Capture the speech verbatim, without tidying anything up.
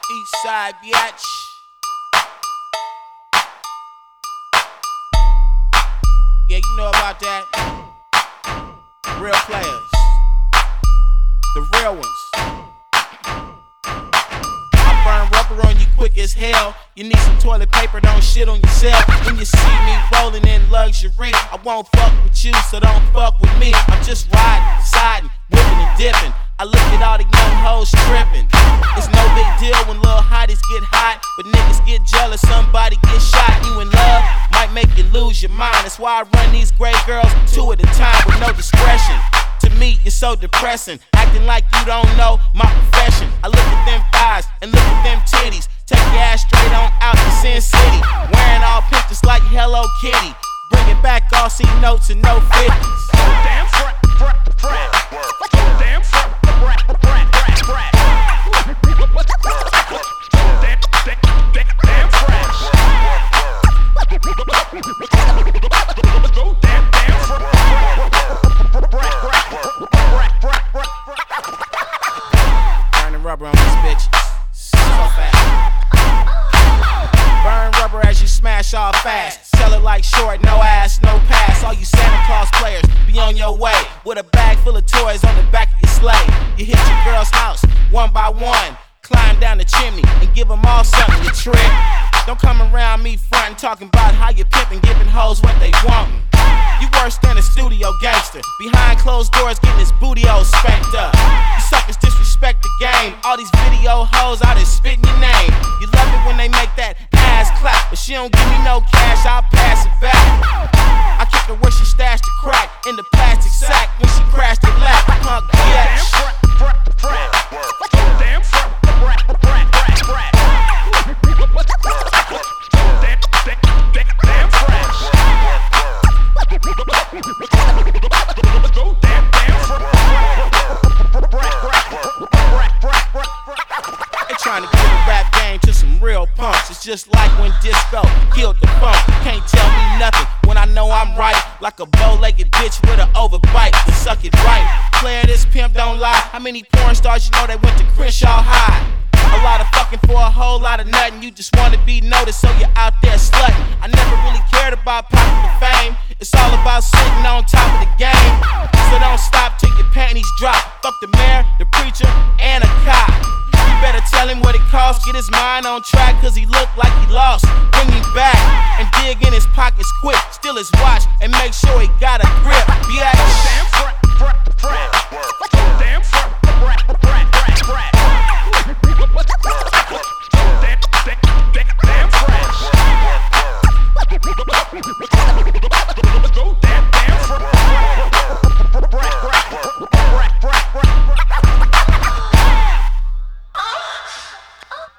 East side, bitch. Yeah, you know about that. Real players. The real ones. I burn rubber on you quick as hell. You need some toilet paper, don't shit on yourself. When you see me rolling in luxury, I won't fuck with you, so don't fuck with me. I'm just riding, siding, whipping and dipping. I look at all the young hoes tripping. It's no big deal when little hotties get hot, but niggas get jealous, somebody get shot. You in love might make you lose your mind. That's why I run these great girls two at a time with no discretion. To me, you're so depressing, acting like you don't know my profession. I look at them thighs and look at them titties. Take your ass straight on out to Sin City, wearing all pink just like Hello Kitty. Bringing back all C notes and no fifties. Damn frat, frat, frat. Damn frat, frat, frat, frat, frat. Damn frat. Go damn damn frat. Burning rubber on these bitches. So fast. Burn rubber as you smash all fast. Sell it like short, no ass, no pass. All you Santa Claus players, be on your way with a bag full of toys on the back of your sleigh. You hit your girl's house one by one, climb down the chimney and give them all something to trick. Don't come around me frontin' talking about how you pimpin', giving hoes what they want. You worse than a studio gangster, behind closed doors getting his booty all spanked up. You suckers disrespect the game, all these video hoes out there spitting your name. You love it when they make that ass clap, but she don't give me no cash, I'll pass it back. I kick her where she stashed the crack, in the plastic sack when she crashed the lap. Punk bitch. Damn frat, frat, frat, frat, frat. Damn frat. Go damn damn frat. They trying to give the rap game to some real punks. It's just like when disco killed the funk. Can't tell me nothing when I know I'm right. Like a bow-legged bitch with an overbite to suck it right. Player, this pimp don't lie. How many porn stars you know they went to Crenshaw High? A lot of fucking for a whole lot of nothing. You just wanna be noticed, so you're out there slutting. I never really cared about popular fame. It's all about sitting on top of the game. So don't stop till your panties drop. Fuck the mayor, the preacher, and a cop. You better tell him what it costs. Get his mind on track, cause he looked like he lost. Bring him back and dig in his pockets quick. Steal his watch and make sure he got a grip. Yeah, damn frat, frat, frat. Damn frat, frat, frat, frat, frat. Damn, damn, damn, damn frat.